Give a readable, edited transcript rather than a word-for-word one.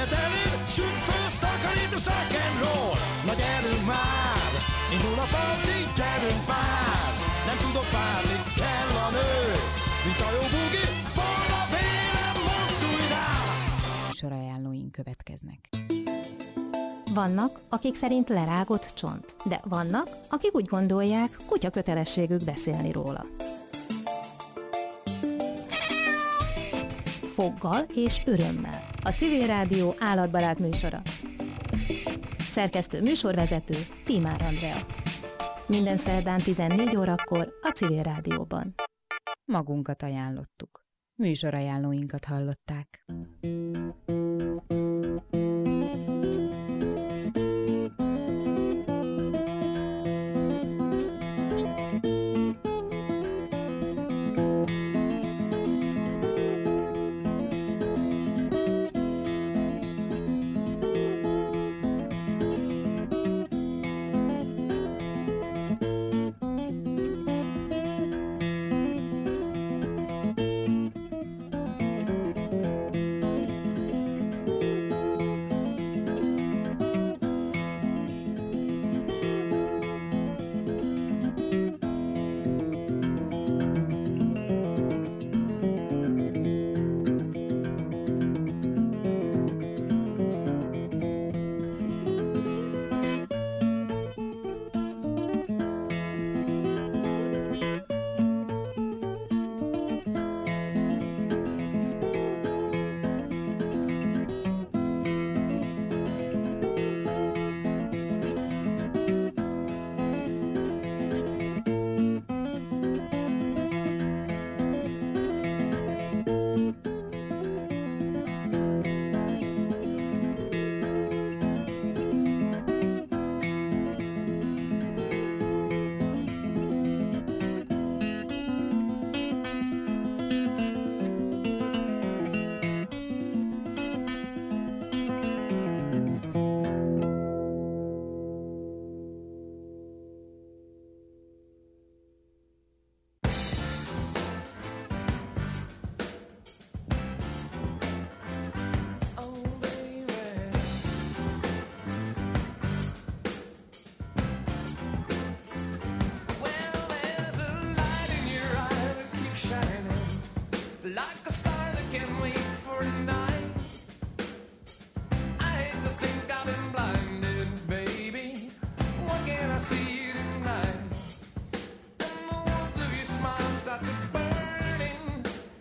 élet elér, süt főzt, takarít a rock'n'roll. Na gyerünk már, indul a parti, gyerünk már. Nem tudok várni, kell a nő, mint a jó bugi, van a vérem, most újra. Műsorajánlóink következnek. Vannak, akik szerint lerágott csont, de vannak, akik úgy gondolják, kutya kötelességük beszélni róla. Foggal és örömmel. A Civil Rádió állatbarát műsora. Szerkesztő műsorvezető Tímár Andrea. Minden szerdán 14 órakor a Civil Rádióban. Magunkat ajánlottuk. Műsorajánlóinkat hallották. Like a star that can't wait for night.